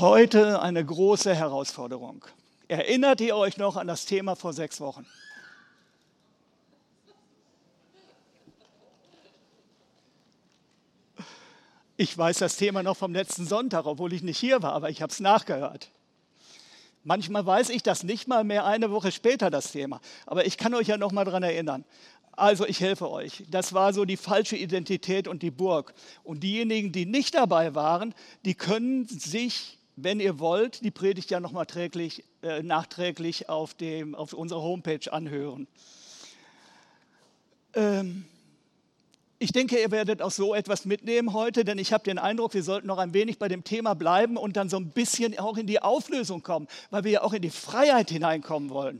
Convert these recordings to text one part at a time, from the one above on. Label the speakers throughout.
Speaker 1: Heute eine große Herausforderung. Erinnert ihr euch noch an das Thema vor 6 Wochen? Ich weiß das Thema noch vom letzten Sonntag, obwohl ich nicht hier war, aber ich habe es nachgehört. Manchmal weiß ich das nicht mal mehr eine Woche später, das Thema. Aber ich kann euch ja noch mal daran erinnern. Also ich helfe euch. Das war so die falsche Identität und die Burg. Und diejenigen, die nicht dabei waren, die können sich, wenn ihr wollt, die Predigt ja noch mal nachträglich auf unserer Homepage anhören. Ich denke, ihr werdet auch so etwas mitnehmen heute, denn ich habe den Eindruck, wir sollten noch ein wenig bei dem Thema bleiben und dann so ein bisschen auch in die Auflösung kommen, weil wir ja auch in die Freiheit hineinkommen wollen.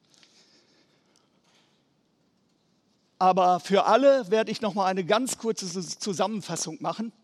Speaker 1: Aber für alle werde ich noch mal eine ganz kurze Zusammenfassung machen.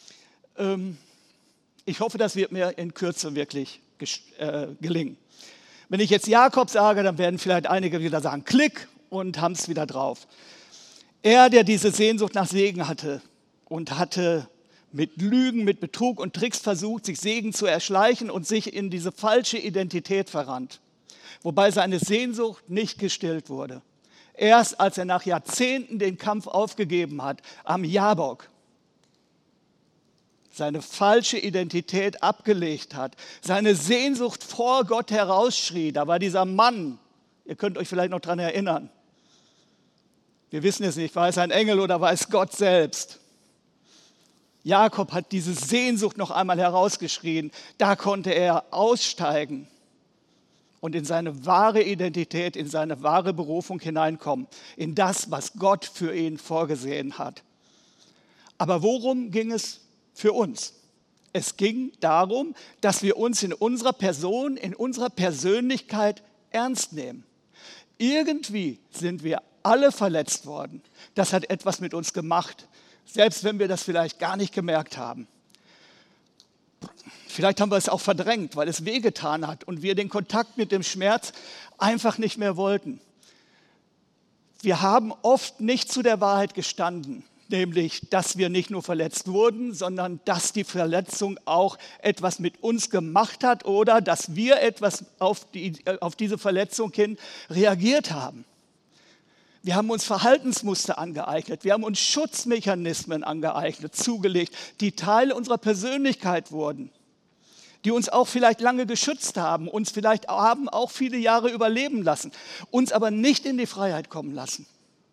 Speaker 1: Ich hoffe, das wird mir in Kürze wirklich gelingen. Wenn ich jetzt Jakob sage, dann werden vielleicht einige wieder sagen, Klick, und haben es wieder drauf. Er, der diese Sehnsucht nach Segen hatte und hatte mit Lügen, mit Betrug und Tricks versucht, sich Segen zu erschleichen und sich in diese falsche Identität verrannt, wobei seine Sehnsucht nicht gestillt wurde. Erst als er nach Jahrzehnten den Kampf aufgegeben hat, am Jabok, seine falsche Identität abgelegt hat, seine Sehnsucht vor Gott herausschrie, da war dieser Mann, ihr könnt euch vielleicht noch daran erinnern, wir wissen es nicht, war es ein Engel oder war es Gott selbst? Jakob hat diese Sehnsucht noch einmal herausgeschrien. Da konnte er aussteigen und in seine wahre Identität, in seine wahre Berufung hineinkommen. In das, was Gott für ihn vorgesehen hat. Aber worum ging es für uns? Es ging darum, dass wir uns in unserer Person, in unserer Persönlichkeit ernst nehmen. Irgendwie sind wir alle verletzt worden. Das hat etwas mit uns gemacht, selbst wenn wir das vielleicht gar nicht gemerkt haben. Vielleicht haben wir es auch verdrängt, weil es wehgetan hat und wir den Kontakt mit dem Schmerz einfach nicht mehr wollten. Wir haben oft nicht zu der Wahrheit gestanden, nämlich, dass wir nicht nur verletzt wurden, sondern dass die Verletzung auch etwas mit uns gemacht hat oder dass wir etwas auf diese Verletzung hin reagiert haben. Wir haben uns Verhaltensmuster angeeignet, wir haben uns Schutzmechanismen angeeignet, zugelegt, die Teile unserer Persönlichkeit wurden, die uns auch vielleicht lange geschützt haben, uns vielleicht haben auch viele Jahre überleben lassen, uns aber nicht in die Freiheit kommen lassen,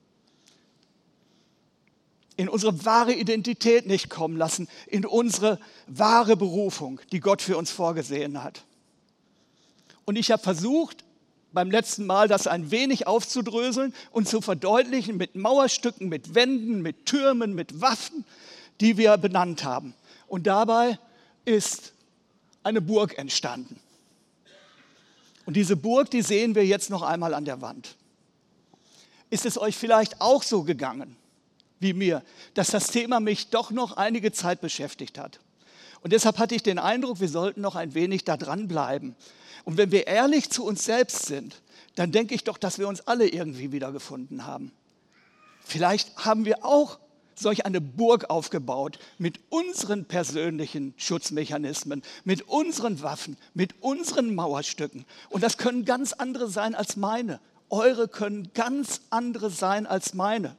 Speaker 1: in unsere wahre Identität nicht kommen lassen, in unsere wahre Berufung, die Gott für uns vorgesehen hat. Und ich habe versucht, beim letzten Mal das ein wenig aufzudröseln und zu verdeutlichen mit Mauerstücken, mit Wänden, mit Türmen, mit Waffen, die wir benannt haben. Und dabei ist eine Burg entstanden. Und diese Burg, die sehen wir jetzt noch einmal an der Wand. Ist es euch vielleicht auch so gegangen wie mir, dass das Thema mich doch noch einige Zeit beschäftigt hat? Und deshalb hatte ich den Eindruck, wir sollten noch ein wenig da dranbleiben. Und wenn wir ehrlich zu uns selbst sind, dann denke ich doch, dass wir uns alle irgendwie wiedergefunden haben. Vielleicht haben wir auch solch eine Burg aufgebaut mit unseren persönlichen Schutzmechanismen, mit unseren Waffen, mit unseren Mauerstücken. Und das können ganz andere sein als meine. Eure können ganz andere sein als meine.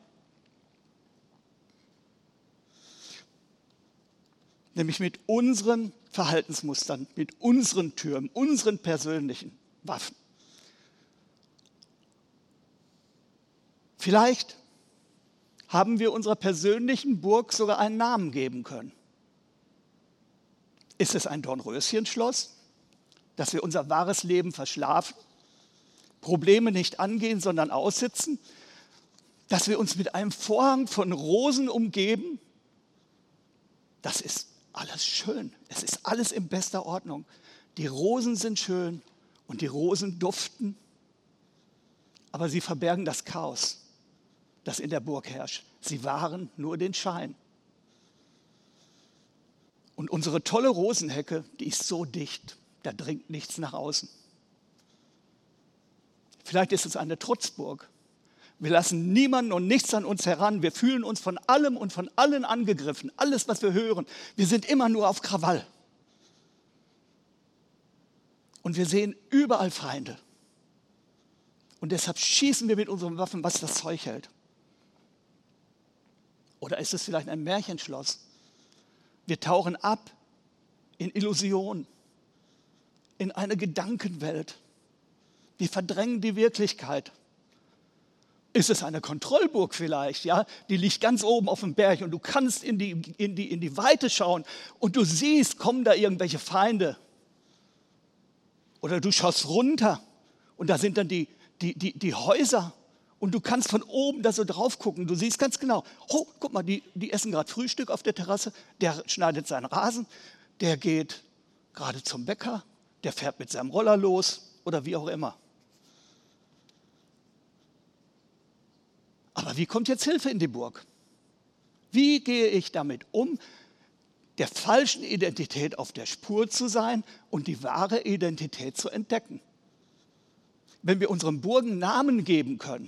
Speaker 1: Nämlich mit unseren Verhaltensmustern, mit unseren Türmen, unseren persönlichen Waffen. Vielleicht haben wir unserer persönlichen Burg sogar einen Namen geben können. Ist es ein Dornröschenschloss, dass wir unser wahres Leben verschlafen, Probleme nicht angehen, sondern aussitzen, dass wir uns mit einem Vorhang von Rosen umgeben? Das ist alles schön. Es ist alles in bester Ordnung. Die Rosen sind schön und die Rosen duften, aber sie verbergen das Chaos, das in der Burg herrscht. Sie wahren nur den Schein. Und unsere tolle Rosenhecke, die ist so dicht, da dringt nichts nach außen. Vielleicht ist es eine Trutzburg. Wir lassen niemanden und nichts an uns heran. Wir fühlen uns von allem und von allen angegriffen. Alles, was wir hören. Wir sind immer nur auf Krawall. Und wir sehen überall Feinde. Und deshalb schießen wir mit unseren Waffen, was das Zeug hält. Oder ist es vielleicht ein Märchenschloss? Wir tauchen ab in Illusionen, in eine Gedankenwelt. Wir verdrängen die Wirklichkeit. Ist es eine Kontrollburg vielleicht? Ja? Die liegt ganz oben auf dem Berg und du kannst in die Weite schauen und du siehst, kommen da irgendwelche Feinde. Oder du schaust runter und da sind dann die Häuser und du kannst von oben da so drauf gucken. Du siehst ganz genau, oh, guck mal, die essen gerade Frühstück auf der Terrasse, der schneidet seinen Rasen, der geht gerade zum Bäcker, der fährt mit seinem Roller los oder wie auch immer. Aber wie kommt jetzt Hilfe in die Burg? Wie gehe ich damit um, der falschen Identität auf der Spur zu sein und die wahre Identität zu entdecken? Wenn wir unseren Burgen Namen geben können,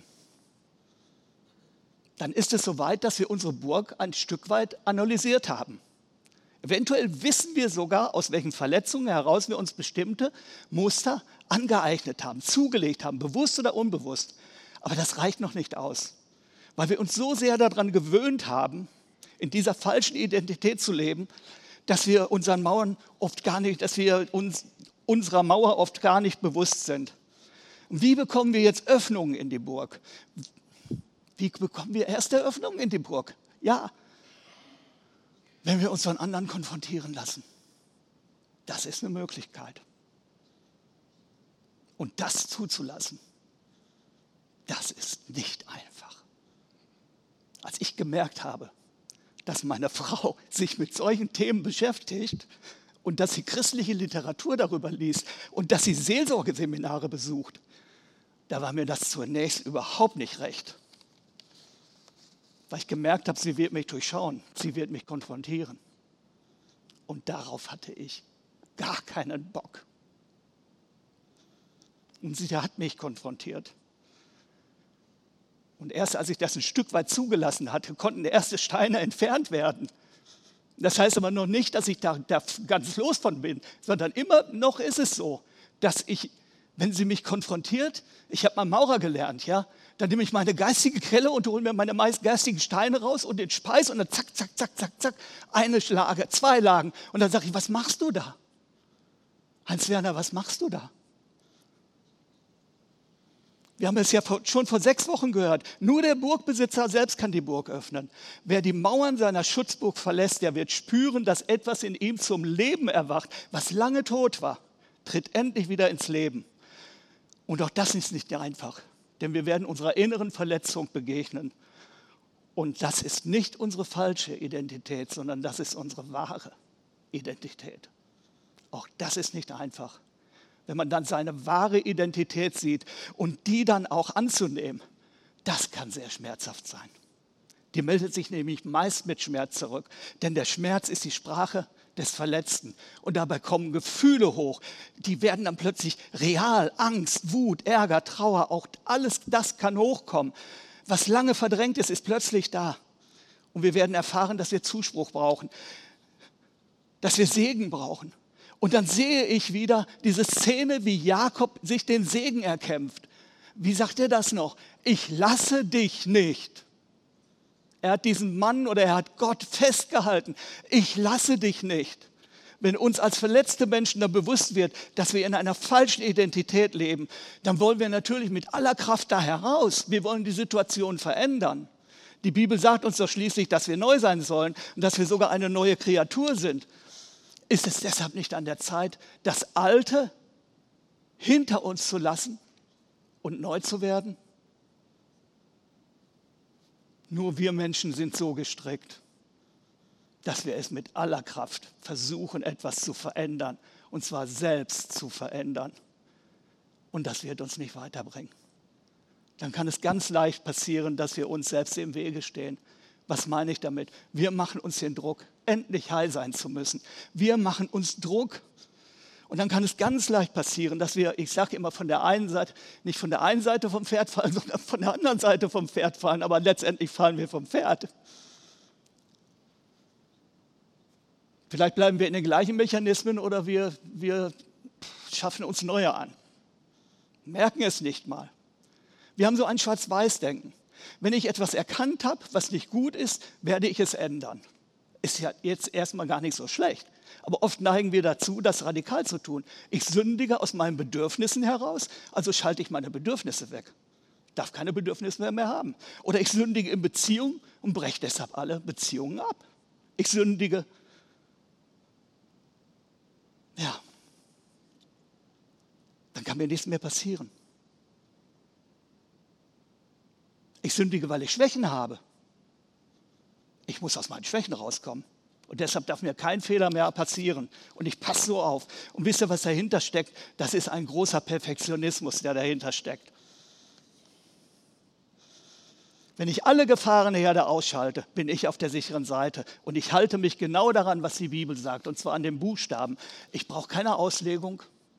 Speaker 1: dann ist es soweit, dass wir unsere Burg ein Stück weit analysiert haben. Eventuell wissen wir sogar, aus welchen Verletzungen heraus wir uns bestimmte Muster angeeignet haben, zugelegt haben, bewusst oder unbewusst. Aber das reicht noch nicht aus, weil wir uns so sehr daran gewöhnt haben, in dieser falschen Identität zu leben, dass wir unseren Mauern oft gar nicht, dass wir uns unserer Mauer oft gar nicht bewusst sind. Und wie bekommen wir jetzt Öffnungen in die Burg? Wie bekommen wir erste Öffnungen in die Burg? Ja, wenn wir uns von anderen konfrontieren lassen. Das ist eine Möglichkeit. Und das zuzulassen, das ist nicht einfach. Als ich gemerkt habe, dass meine Frau sich mit solchen Themen beschäftigt und dass sie christliche Literatur darüber liest und dass sie Seelsorgeseminare besucht, da war mir das zunächst überhaupt nicht recht. Weil ich gemerkt habe, sie wird mich durchschauen, sie wird mich konfrontieren. Und darauf hatte ich gar keinen Bock. Und sie hat mich konfrontiert. Und erst als ich das ein Stück weit zugelassen hatte, konnten erste Steine entfernt werden. Das heißt aber noch nicht, dass ich da ganz los von bin, sondern immer noch ist es so, dass ich, wenn sie mich konfrontiert, ich habe mal Maurer gelernt, ja, dann nehme ich meine geistige Quelle und hole mir meine meist geistigen Steine raus und den Speis und dann zack, zack, zack, zack, zack, eine Lage, 2 Lagen. Und dann sage ich, was machst du da? Heinz-Werner, was machst du da? Wir haben es ja schon vor 6 Wochen gehört. Nur der Burgbesitzer selbst kann die Burg öffnen. Wer die Mauern seiner Schutzburg verlässt, der wird spüren, dass etwas in ihm zum Leben erwacht, was lange tot war, tritt endlich wieder ins Leben. Und auch das ist nicht einfach, denn wir werden unserer inneren Verletzung begegnen. Und das ist nicht unsere falsche Identität, sondern das ist unsere wahre Identität. Auch das ist nicht einfach. Wenn man dann seine wahre Identität sieht und die dann auch anzunehmen, das kann sehr schmerzhaft sein. Die meldet sich nämlich meist mit Schmerz zurück, denn der Schmerz ist die Sprache des Verletzten. Und dabei kommen Gefühle hoch, die werden dann plötzlich real, Angst, Wut, Ärger, Trauer, auch alles das kann hochkommen. Was lange verdrängt ist, ist plötzlich da. Und wir werden erfahren, dass wir Zuspruch brauchen, dass wir Segen brauchen. Und dann sehe ich wieder diese Szene, wie Jakob sich den Segen erkämpft. Wie sagt er das noch? Ich lasse dich nicht. Er hat diesen Mann oder er hat Gott festgehalten. Ich lasse dich nicht. Wenn uns als verletzte Menschen dann bewusst wird, dass wir in einer falschen Identität leben, dann wollen wir natürlich mit aller Kraft da heraus. Wir wollen die Situation verändern. Die Bibel sagt uns doch schließlich, dass wir neu sein sollen und dass wir sogar eine neue Kreatur sind. Ist es deshalb nicht an der Zeit, das Alte hinter uns zu lassen und neu zu werden? Nur wir Menschen sind so gestrickt, dass wir es mit aller Kraft versuchen, etwas zu verändern, und zwar selbst zu verändern. Und das wird uns nicht weiterbringen. Dann kann es ganz leicht passieren, dass wir uns selbst im Wege stehen. Was meine ich damit? Wir machen uns den Druck, endlich heil sein zu müssen. Wir machen uns Druck. Und dann kann es ganz leicht passieren, dass wir, ich sage immer von der einen Seite, nicht von der einen Seite vom Pferd fallen, sondern von der anderen Seite vom Pferd fallen, aber letztendlich fallen wir vom Pferd. Vielleicht bleiben wir in den gleichen Mechanismen oder wir schaffen uns neue an. Merken es nicht mal. Wir haben so ein Schwarz-Weiß-Denken. Wenn ich etwas erkannt habe, was nicht gut ist, werde ich es ändern. Ist ja jetzt erstmal gar nicht so schlecht. Aber oft neigen wir dazu, das radikal zu tun. Ich sündige aus meinen Bedürfnissen heraus, also schalte ich meine Bedürfnisse weg. Ich darf keine Bedürfnisse mehr haben. Oder ich sündige in Beziehungen und breche deshalb alle Beziehungen ab. Ich sündige. Ja. Dann kann mir nichts mehr passieren. Ich sündige, weil ich Schwächen habe. Ich muss aus meinen Schwächen rauskommen. Und deshalb darf mir kein Fehler mehr passieren. Und ich passe so auf. Und wisst ihr, was dahinter steckt? Das ist ein großer Perfektionismus, der dahinter steckt. Wenn ich alle Gefahrenherde ausschalte, bin ich auf der sicheren Seite. Und ich halte mich genau daran, was die Bibel sagt. Und zwar an den Buchstaben. Ich brauche keine Auslegung.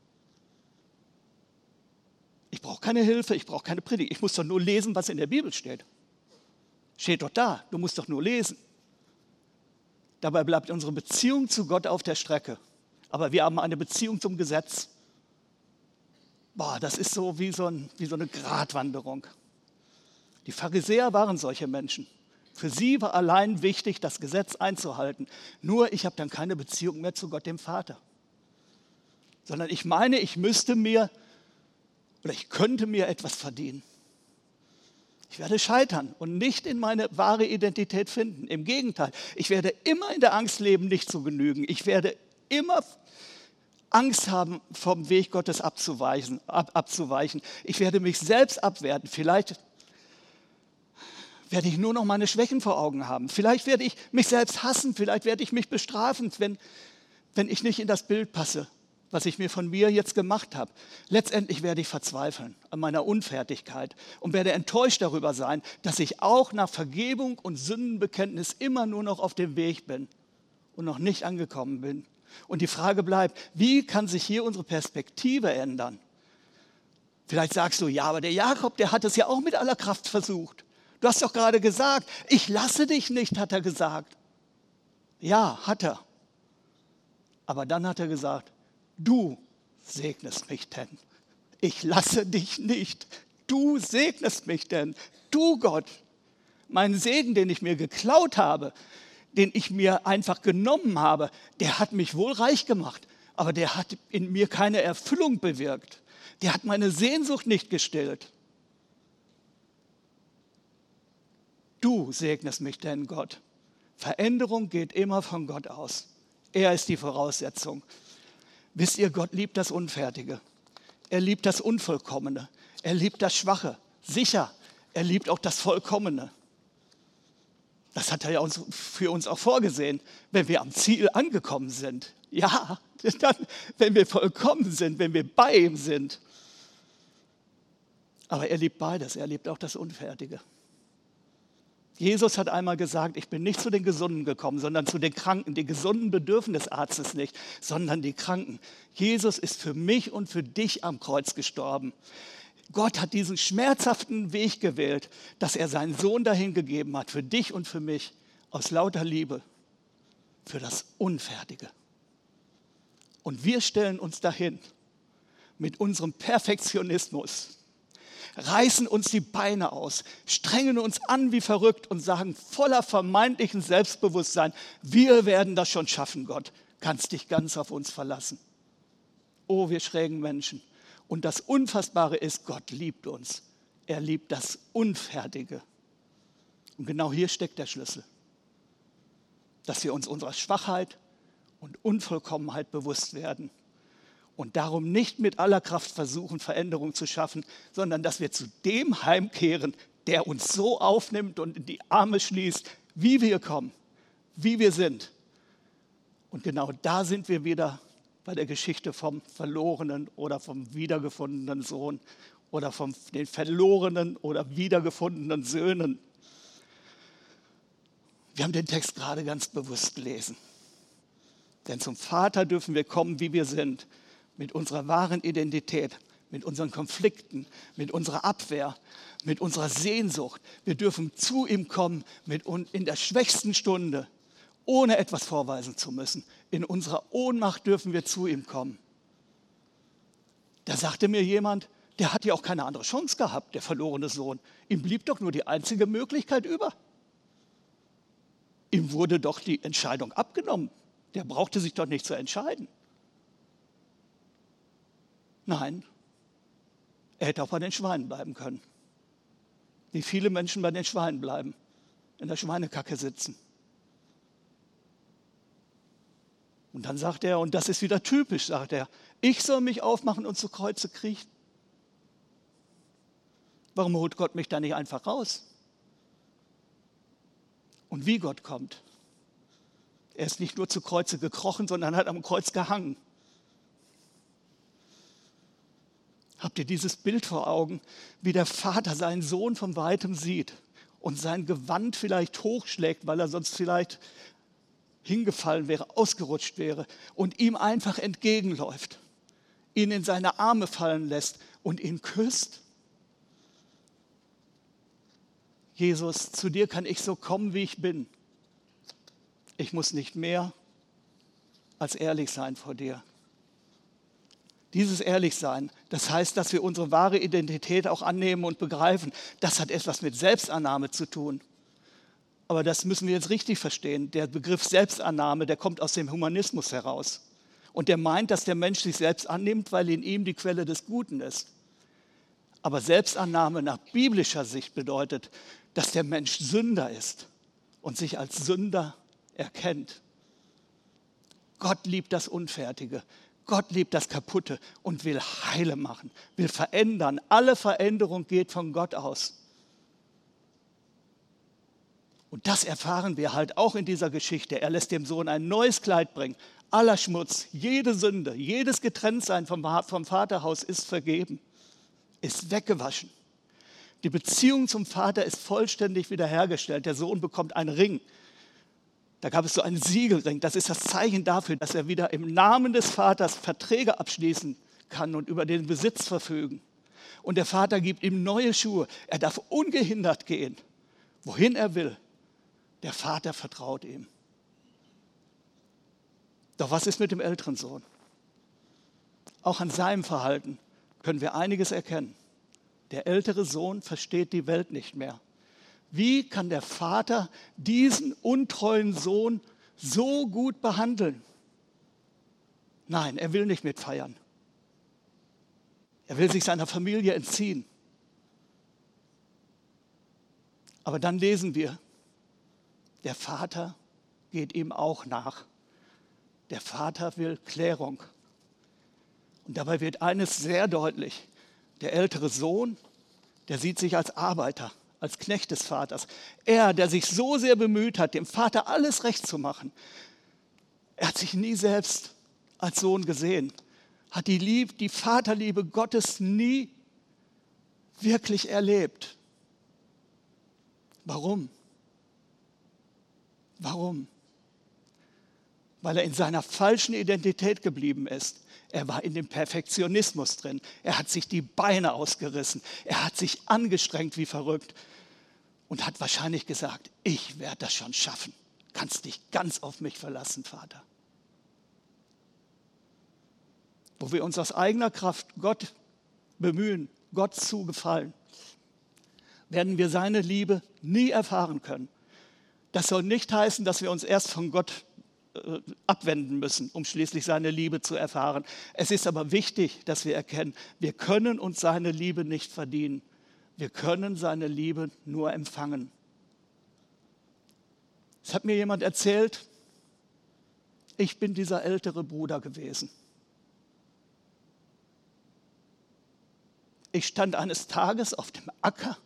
Speaker 1: Ich brauche keine Hilfe, ich brauche keine Predigt. Ich muss doch nur lesen, was in der Bibel steht. Steht doch da, du musst doch nur lesen. Dabei bleibt unsere Beziehung zu Gott auf der Strecke. Aber wir haben eine Beziehung zum Gesetz. Das ist so wie so eine Gratwanderung. Die Pharisäer waren solche Menschen. Für sie war allein wichtig, das Gesetz einzuhalten. Nur ich habe dann keine Beziehung mehr zu Gott, dem Vater. Sondern ich meine, ich könnte mir etwas verdienen. Ich werde scheitern und nicht in meine wahre Identität finden. Im Gegenteil, ich werde immer in der Angst leben, nicht zu genügen. Ich werde immer Angst haben, vom Weg Gottes abzuweichen. Ich werde mich selbst abwerten. Vielleicht werde ich nur noch meine Schwächen vor Augen haben. Vielleicht werde ich mich selbst hassen. Vielleicht werde ich mich bestrafen, wenn ich nicht in das Bild passe, was ich mir von mir jetzt gemacht habe. Letztendlich werde ich verzweifeln an meiner Unfertigkeit und werde enttäuscht darüber sein, dass ich auch nach Vergebung und Sündenbekenntnis immer nur noch auf dem Weg bin und noch nicht angekommen bin. Und die Frage bleibt, wie kann sich hier unsere Perspektive ändern? Vielleicht sagst du, ja, aber der Jakob, der hat es ja auch mit aller Kraft versucht. Du hast doch gerade gesagt, ich lasse dich nicht, hat er gesagt. Ja, hat er. Aber dann hat er gesagt, du segnest mich denn. Ich lasse dich nicht. Du segnest mich denn. Du Gott. Meinen Segen, den ich mir geklaut habe, den ich mir einfach genommen habe, der hat mich wohl reich gemacht. Aber der hat in mir keine Erfüllung bewirkt. Der hat meine Sehnsucht nicht gestillt. Du segnest mich denn, Gott. Veränderung geht immer von Gott aus. Er ist die Voraussetzung. Wisst ihr, Gott liebt das Unfertige. Er liebt das Unvollkommene. Er liebt das Schwache. Sicher, er liebt auch das Vollkommene. Das hat er ja für uns auch vorgesehen, wenn wir am Ziel angekommen sind. Ja, dann, wenn wir vollkommen sind, wenn wir bei ihm sind. Aber er liebt beides. Er liebt auch das Unfertige. Jesus hat einmal gesagt, ich bin nicht zu den Gesunden gekommen, sondern zu den Kranken. Die Gesunden bedürfen des Arztes nicht, sondern die Kranken. Jesus ist für mich und für dich am Kreuz gestorben. Gott hat diesen schmerzhaften Weg gewählt, dass er seinen Sohn dahingegeben hat, für dich und für mich, aus lauter Liebe, für das Unfertige. Und wir stellen uns dahin mit unserem Perfektionismus, reißen uns die Beine aus, strengen uns an wie verrückt und sagen voller vermeintlichen Selbstbewusstsein, wir werden das schon schaffen, Gott, kannst dich ganz auf uns verlassen. Oh, wir schrägen Menschen. Und das Unfassbare ist, Gott liebt uns. Er liebt das Unfertige. Und genau hier steckt der Schlüssel, dass wir uns unserer Schwachheit und Unvollkommenheit bewusst werden. Und darum nicht mit aller Kraft versuchen, Veränderung zu schaffen, sondern dass wir zu dem heimkehren, der uns so aufnimmt und in die Arme schließt, wie wir kommen, wie wir sind. Und genau da sind wir wieder bei der Geschichte vom verlorenen oder vom wiedergefundenen Sohn oder von den verlorenen oder wiedergefundenen Söhnen. Wir haben den Text gerade ganz bewusst gelesen. Denn zum Vater dürfen wir kommen, wie wir sind. Mit unserer wahren Identität, mit unseren Konflikten, mit unserer Abwehr, mit unserer Sehnsucht. Wir dürfen zu ihm kommen in der schwächsten Stunde, ohne etwas vorweisen zu müssen. In unserer Ohnmacht dürfen wir zu ihm kommen. Da sagte mir jemand, der hat ja auch keine andere Chance gehabt, der verlorene Sohn. Ihm blieb doch nur die einzige Möglichkeit über. Ihm wurde doch die Entscheidung abgenommen. Der brauchte sich doch nicht zu entscheiden. Nein, er hätte auch bei den Schweinen bleiben können. Wie viele Menschen bei den Schweinen bleiben, in der Schweinekacke sitzen. Und dann sagt er, und das ist wieder typisch, sagt er, ich soll mich aufmachen und zu Kreuze kriechen. Warum holt Gott mich da nicht einfach raus? Und wie Gott kommt. Er ist nicht nur zu Kreuze gekrochen, sondern hat am Kreuz gehangen. Habt ihr dieses Bild vor Augen, wie der Vater seinen Sohn von weitem sieht und sein Gewand vielleicht hochschlägt, weil er sonst vielleicht hingefallen wäre, ausgerutscht wäre und ihm einfach entgegenläuft, ihn in seine Arme fallen lässt und ihn küsst? Jesus, zu dir kann ich so kommen, wie ich bin. Ich muss nicht mehr als ehrlich sein vor dir. Dieses Ehrlichsein, das heißt, dass wir unsere wahre Identität auch annehmen und begreifen. Das hat etwas mit Selbstannahme zu tun. Aber das müssen wir jetzt richtig verstehen. Der Begriff Selbstannahme, der kommt aus dem Humanismus heraus. Und der meint, dass der Mensch sich selbst annimmt, weil in ihm die Quelle des Guten ist. Aber Selbstannahme nach biblischer Sicht bedeutet, dass der Mensch Sünder ist und sich als Sünder erkennt. Gott liebt das Unfertige. Gott liebt das Kaputte und will heile machen, will verändern. Alle Veränderung geht von Gott aus. Und das erfahren wir halt auch in dieser Geschichte. Er lässt dem Sohn ein neues Kleid bringen. Aller Schmutz, jede Sünde, jedes Getrenntsein vom Vaterhaus ist vergeben, ist weggewaschen. Die Beziehung zum Vater ist vollständig wiederhergestellt. Der Sohn bekommt einen Ring. Da gab es so einen Siegelring. Das ist das Zeichen dafür, dass er wieder im Namen des Vaters Verträge abschließen kann und über den Besitz verfügen. Und der Vater gibt ihm neue Schuhe. Er darf ungehindert gehen, wohin er will. Der Vater vertraut ihm. Doch was ist mit dem älteren Sohn? Auch an seinem Verhalten können wir einiges erkennen. Der ältere Sohn versteht die Welt nicht mehr. Wie kann der Vater diesen untreuen Sohn so gut behandeln? Nein, er will nicht mitfeiern. Er will sich seiner Familie entziehen. Aber dann lesen wir, der Vater geht ihm auch nach. Der Vater will Klärung. Und dabei wird eines sehr deutlich. Der ältere Sohn, der sieht sich als Arbeiter, als Knecht des Vaters. Er, der sich so sehr bemüht hat, dem Vater alles recht zu machen, er hat sich nie selbst als Sohn gesehen, hat die Vaterliebe Gottes nie wirklich erlebt. Warum? Warum? Weil er in seiner falschen Identität geblieben ist. Er war in dem Perfektionismus drin. Er hat sich die Beine ausgerissen. Er hat sich angestrengt wie verrückt und hat wahrscheinlich gesagt, ich werde das schon schaffen. Kannst dich ganz auf mich verlassen, Vater. Wo wir uns aus eigener Kraft Gott bemühen, Gott zu gefallen, werden wir seine Liebe nie erfahren können. Das soll nicht heißen, dass wir uns erst von Gott abwenden müssen, um schließlich seine Liebe zu erfahren. Es ist aber wichtig, dass wir erkennen, wir können uns seine Liebe nicht verdienen. Wir können seine Liebe nur empfangen. Es hat mir jemand erzählt, ich bin dieser ältere Bruder gewesen. Ich stand eines Tages auf dem Acker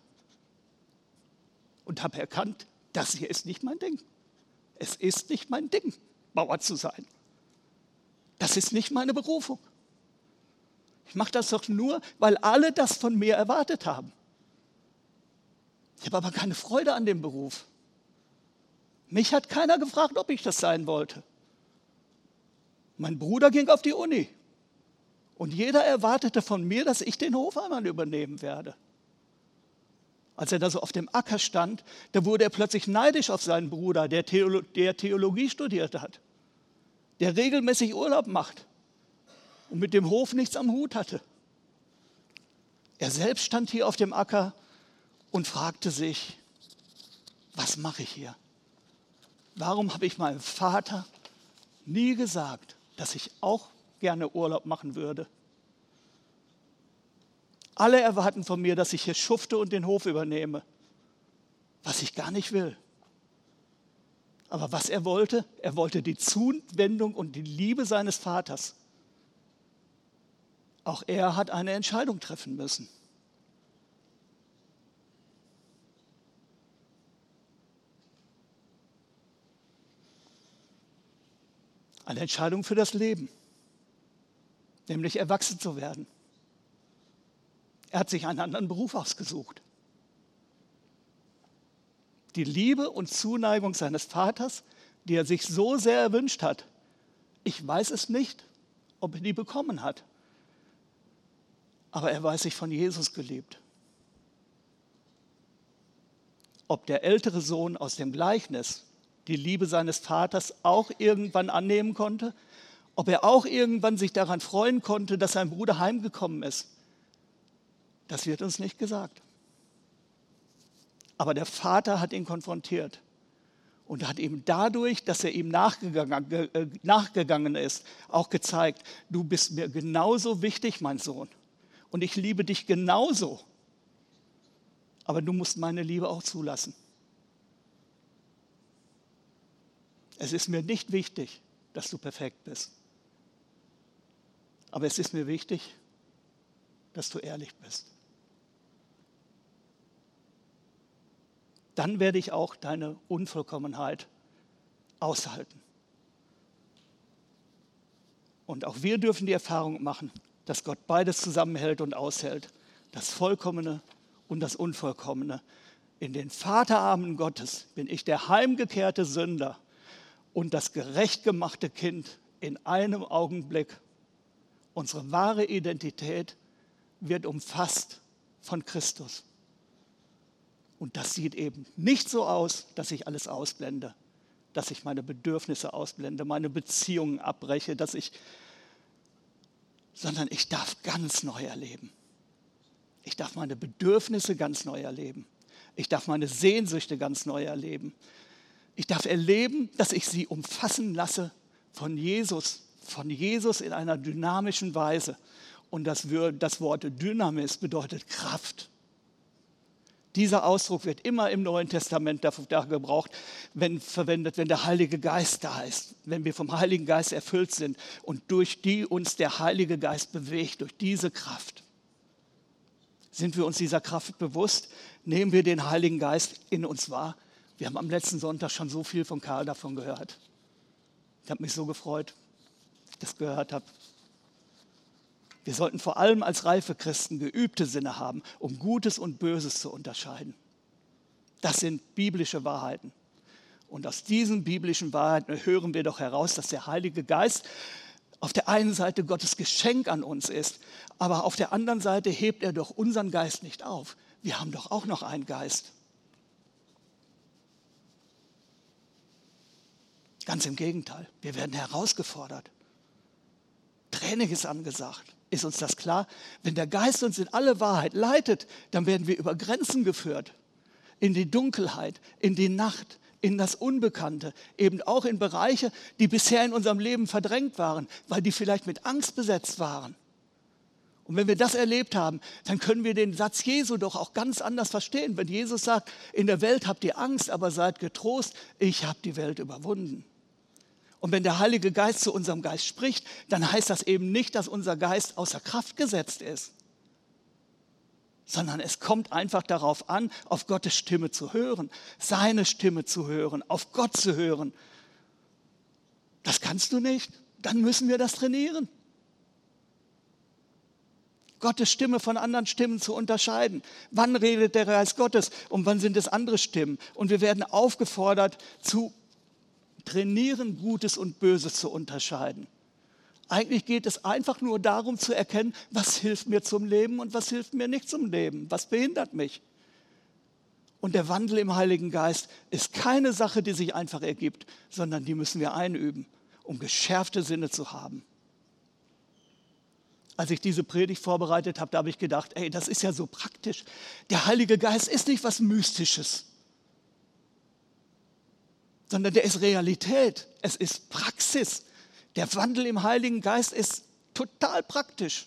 Speaker 1: und habe erkannt, das hier ist nicht mein Ding. Es ist nicht mein Ding, Bauer zu sein. Das ist nicht meine Berufung. Ich mache das doch nur, weil alle das von mir erwartet haben. Ich habe aber keine Freude an dem Beruf. Mich hat keiner gefragt, ob ich das sein wollte. Mein Bruder ging auf die Uni und jeder erwartete von mir, dass ich den Hof einmal übernehmen werde. Als er da so auf dem Acker stand, da wurde er plötzlich neidisch auf seinen Bruder, der Theologie studiert hat, der regelmäßig Urlaub macht und mit dem Hof nichts am Hut hatte. Er selbst stand hier auf dem Acker und fragte sich, was mache ich hier? Warum habe ich meinem Vater nie gesagt, dass ich auch gerne Urlaub machen würde? Alle erwarten von mir, dass ich hier schufte und den Hof übernehme, was ich gar nicht will. Aber was er wollte die Zuwendung und die Liebe seines Vaters. Auch er hat eine Entscheidung treffen müssen. Eine Entscheidung für das Leben, nämlich erwachsen zu werden. Er hat sich einen anderen Beruf ausgesucht. Die Liebe und Zuneigung seines Vaters, die er sich so sehr erwünscht hat, ich weiß es nicht, ob er die bekommen hat, aber er weiß sich von Jesus geliebt. Ob der ältere Sohn aus dem Gleichnis die Liebe seines Vaters auch irgendwann annehmen konnte, ob er auch irgendwann sich daran freuen konnte, dass sein Bruder heimgekommen ist, das wird uns nicht gesagt. Aber der Vater hat ihn konfrontiert und hat ihm dadurch, dass er ihm nachgegangen ist, auch gezeigt, du bist mir genauso wichtig, mein Sohn. Und ich liebe dich genauso. Aber du musst meine Liebe auch zulassen. Es ist mir nicht wichtig, dass du perfekt bist. Aber es ist mir wichtig, dass du ehrlich bist. Dann werde ich auch deine Unvollkommenheit aushalten. Und auch wir dürfen die Erfahrung machen, dass Gott beides zusammenhält und aushält. Das Vollkommene und das Unvollkommene. In den Vaterarmen Gottes bin ich der heimgekehrte Sünder und das gerecht gemachte Kind in einem Augenblick. Unsere wahre Identität wird umfasst von Christus. Und das sieht eben nicht so aus, dass ich alles ausblende, dass ich meine Bedürfnisse ausblende, meine Beziehungen abbreche, sondern ich darf ganz neu erleben. Ich darf meine Bedürfnisse ganz neu erleben. Ich darf meine Sehnsüchte ganz neu erleben. Ich darf erleben, dass ich sie umfassen lasse von Jesus in einer dynamischen Weise. Und das Wort Dynamis bedeutet Kraft. Dieser Ausdruck wird immer im Neuen Testament dafür gebraucht, wenn der Heilige Geist da ist, wenn wir vom Heiligen Geist erfüllt sind und durch die uns der Heilige Geist bewegt, durch diese Kraft. Sind wir uns dieser Kraft bewusst? Nehmen wir den Heiligen Geist in uns wahr? Wir haben am letzten Sonntag schon so viel von Karl davon gehört. Ich habe mich so gefreut, dass ich das gehört habe. Wir sollten vor allem als reife Christen geübte Sinne haben, um Gutes und Böses zu unterscheiden. Das sind biblische Wahrheiten. Und aus diesen biblischen Wahrheiten hören wir doch heraus, dass der Heilige Geist auf der einen Seite Gottes Geschenk an uns ist, aber auf der anderen Seite hebt er doch unseren Geist nicht auf. Wir haben doch auch noch einen Geist. Ganz im Gegenteil, wir werden herausgefordert. Training ist angesagt. Ist uns das klar? Wenn der Geist uns in alle Wahrheit leitet, dann werden wir über Grenzen geführt. In die Dunkelheit, in die Nacht, in das Unbekannte. Eben auch in Bereiche, die bisher in unserem Leben verdrängt waren, weil die vielleicht mit Angst besetzt waren. Und wenn wir das erlebt haben, dann können wir den Satz Jesu doch auch ganz anders verstehen. Wenn Jesus sagt, in der Welt habt ihr Angst, aber seid getrost, ich habe die Welt überwunden. Und wenn der Heilige Geist zu unserem Geist spricht, dann heißt das eben nicht, dass unser Geist außer Kraft gesetzt ist, sondern es kommt einfach darauf an, auf Gottes Stimme zu hören, seine Stimme zu hören, auf Gott zu hören. Das kannst du nicht, dann müssen wir das trainieren. Gottes Stimme von anderen Stimmen zu unterscheiden. Wann redet der Geist Gottes und wann sind es andere Stimmen? Und wir werden aufgefordert zu trainieren, Gutes und Böses zu unterscheiden. Eigentlich geht es einfach nur darum zu erkennen, was hilft mir zum Leben und was hilft mir nicht zum Leben, was behindert mich. Und der Wandel im Heiligen Geist ist keine Sache, die sich einfach ergibt, sondern die müssen wir einüben, um geschärfte Sinne zu haben. als ich diese Predigt vorbereitet habe, da habe ich gedacht, ey, das ist ja so praktisch. Der Heilige Geist ist nicht was Mystisches, sondern der ist Realität. Es ist Praxis. Der Wandel im Heiligen Geist ist total praktisch.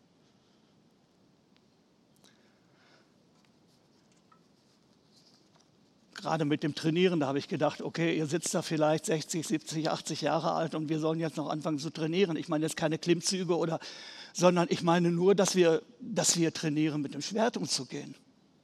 Speaker 1: Gerade mit dem Trainieren, da habe ich gedacht, okay, ihr sitzt da vielleicht 60, 70, 80 Jahre alt und wir sollen jetzt noch anfangen zu trainieren. Ich meine jetzt keine Klimmzüge sondern ich meine nur, dass wir trainieren, mit dem Schwert umzugehen.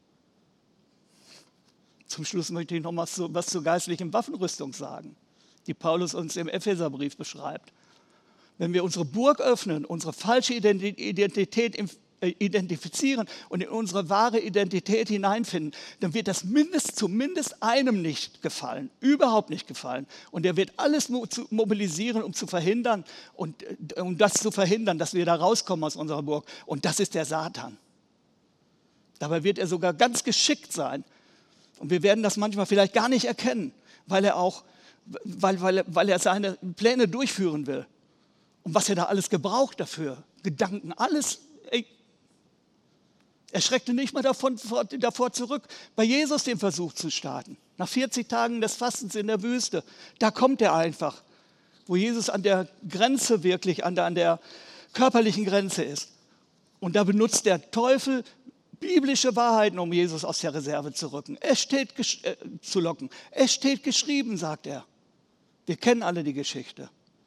Speaker 1: Zum Schluss möchte ich noch was zur geistlichen Waffenrüstung sagen, die Paulus uns im Epheserbrief beschreibt. Wenn wir unsere Burg öffnen, unsere falsche Identität identifizieren und in unsere wahre Identität hineinfinden, dann wird das zumindest einem nicht gefallen, überhaupt nicht gefallen. Und er wird alles mobilisieren, um das zu verhindern, dass wir da rauskommen aus unserer Burg. Und das ist der Satan. Dabei wird er sogar ganz geschickt sein. Und wir werden das manchmal vielleicht gar nicht erkennen, weil er seine Pläne durchführen will. Und was er da alles gebraucht dafür, Gedanken, alles. Er schreckte nicht mal davor zurück, bei Jesus den Versuch zu starten. Nach 40 Tagen des Fastens in der Wüste, da kommt er einfach, wo Jesus an der Grenze wirklich, an der körperlichen Grenze ist. Und da benutzt der Teufel biblische Wahrheiten, um Jesus aus der Reserve zu locken. Es steht geschrieben, sagt er. Wir kennen alle die Geschichte.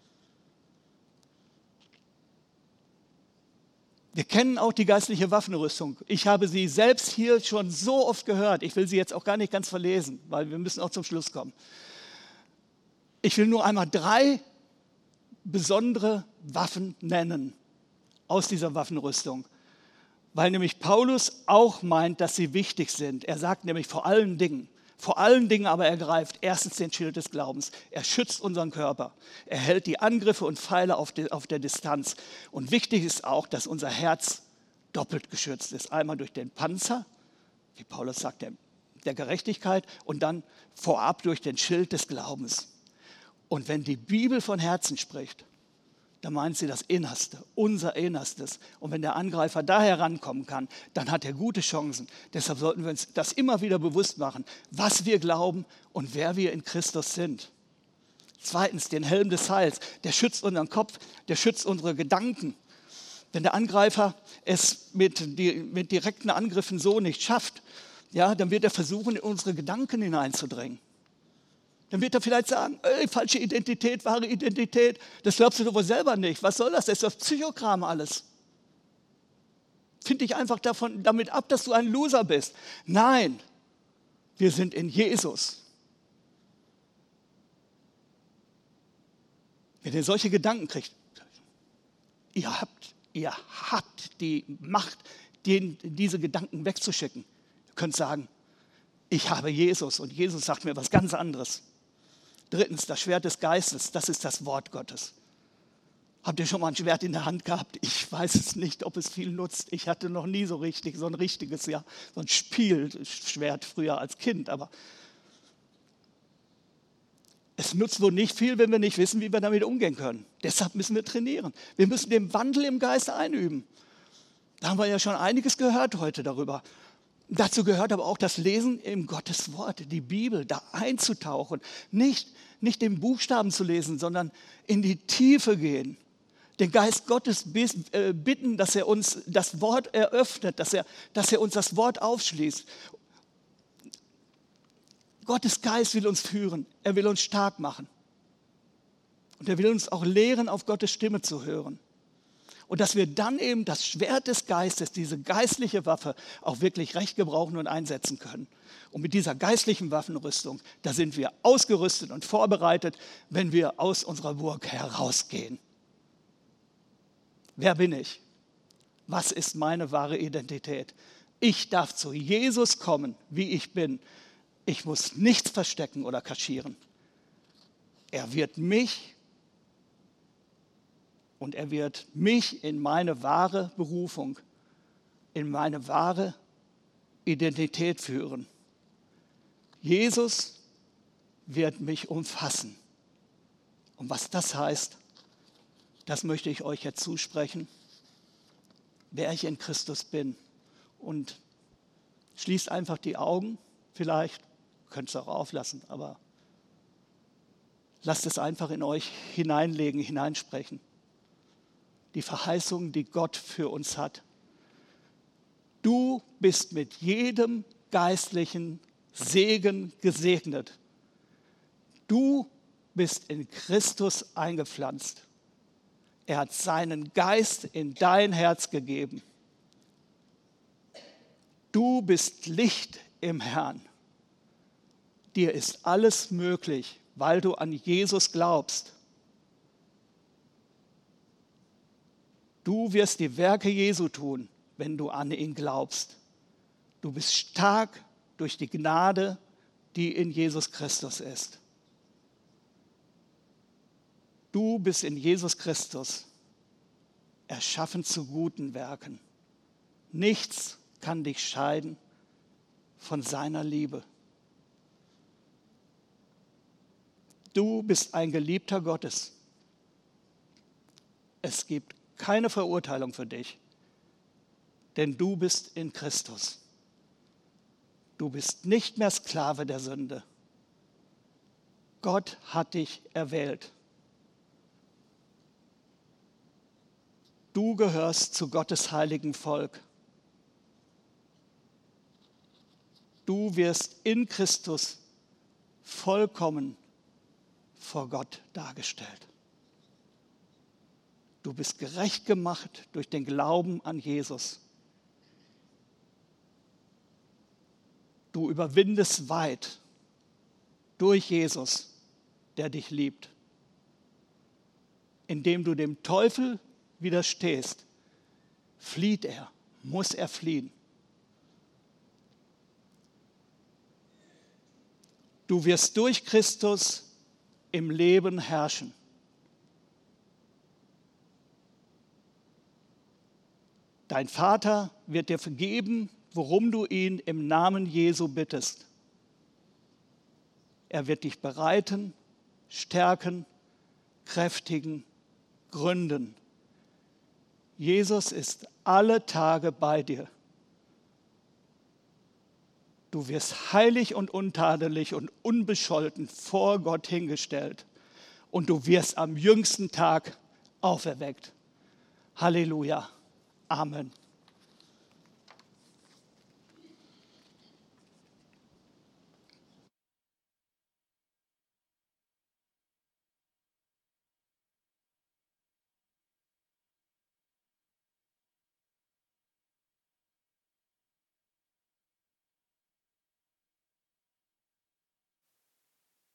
Speaker 1: Wir kennen auch die geistliche Waffenrüstung. Ich habe sie selbst hier schon so oft gehört. Ich will sie jetzt auch gar nicht ganz verlesen, weil wir müssen auch zum Schluss kommen. Ich will nur einmal 3 besondere Waffen nennen aus dieser Waffenrüstung, weil nämlich Paulus auch meint, dass sie wichtig sind. Er sagt nämlich vor allen Dingen aber ergreift erstens den Schild des Glaubens. Er schützt unseren Körper. Er hält die Angriffe und Pfeile auf der Distanz. Und wichtig ist auch, dass unser Herz doppelt geschützt ist. Einmal durch den Panzer, wie Paulus sagt, der Gerechtigkeit, und dann vorab durch den Schild des Glaubens. Und wenn die Bibel von Herzen spricht, dann meint sie das Innerste, unser Innerstes. Und wenn der Angreifer da herankommen kann, dann hat er gute Chancen. Deshalb sollten wir uns das immer wieder bewusst machen, was wir glauben und wer wir in Christus sind. Zweitens, den Helm des Heils. Der schützt unseren Kopf, der schützt unsere Gedanken. Wenn der Angreifer es mit direkten Angriffen so nicht schafft, ja, dann wird er versuchen, in unsere Gedanken hineinzudringen. Dann wird er vielleicht sagen, falsche Identität, wahre Identität, das glaubst du doch wohl selber nicht. Was soll das? Das ist doch Psychokram alles. Find dich einfach damit ab, dass du ein Loser bist. Nein, wir sind in Jesus. Wenn ihr solche Gedanken kriegt, ihr habt die Macht, diese Gedanken wegzuschicken. Ihr könnt sagen, ich habe Jesus und Jesus sagt mir was ganz anderes. Drittens, das Schwert des Geistes, das ist das Wort Gottes. Habt ihr schon mal ein Schwert in der Hand gehabt? Ich weiß es nicht, ob es viel nutzt. Ich hatte noch nie so ein richtiges, so ein Spielschwert früher als Kind. Aber es nutzt wohl nicht viel, wenn wir nicht wissen, wie wir damit umgehen können. Deshalb müssen wir trainieren. Wir müssen den Wandel im Geist einüben. Da haben wir ja schon einiges gehört heute darüber. Dazu gehört aber auch das Lesen im Gottes Wort, die Bibel, da einzutauchen. Nicht den Buchstaben zu lesen, sondern in die Tiefe gehen. Den Geist Gottes bitten, dass er uns das Wort eröffnet, dass er uns das Wort aufschließt. Gottes Geist will uns führen, er will uns stark machen. Und er will uns auch lehren, auf Gottes Stimme zu hören. Und dass wir dann eben das Schwert des Geistes, diese geistliche Waffe, auch wirklich recht gebrauchen und einsetzen können. Und mit dieser geistlichen Waffenrüstung, da sind wir ausgerüstet und vorbereitet, wenn wir aus unserer Burg herausgehen. Wer bin ich? Was ist meine wahre Identität? Ich darf zu Jesus kommen, wie ich bin. Ich muss nichts verstecken oder kaschieren. Er wird mich in meine wahre Berufung, in meine wahre Identität führen. Jesus wird mich umfassen. Und was das heißt, das möchte ich euch jetzt zusprechen. wer ich in Christus bin. Und schließt einfach die Augen, vielleicht, könnt es auch auflassen, aber lasst es einfach in euch hineinlegen, hineinsprechen. Die Verheißungen, die Gott für uns hat. Du bist mit jedem geistlichen Segen gesegnet. Du bist in Christus eingepflanzt. Er hat seinen Geist in dein Herz gegeben. Du bist Licht im Herrn. Dir ist alles möglich, weil du an Jesus glaubst. Du wirst die Werke Jesu tun, wenn du an ihn glaubst. Du bist stark durch die Gnade, die in Jesus Christus ist. Du bist in Jesus Christus erschaffen zu guten Werken. Nichts kann dich scheiden von seiner Liebe. Du bist ein Geliebter Gottes. Es gibt keine Verurteilung für dich, denn du bist in Christus. Du bist nicht mehr Sklave der Sünde. Gott hat dich erwählt. Du gehörst zu Gottes heiligen Volk. Du wirst in Christus vollkommen vor Gott dargestellt. Du bist gerecht gemacht durch den Glauben an Jesus. Du überwindest weit durch Jesus, der dich liebt. Indem du dem Teufel widerstehst, flieht er, muss er fliehen. Du wirst durch Christus im Leben herrschen. Dein Vater wird dir vergeben, worum du ihn im Namen Jesu bittest. Er wird dich bereiten, stärken, kräftigen, gründen. Jesus ist alle Tage bei dir. Du wirst heilig und untadelig und unbescholten vor Gott hingestellt. Und du wirst am jüngsten Tag auferweckt. Halleluja. Amen.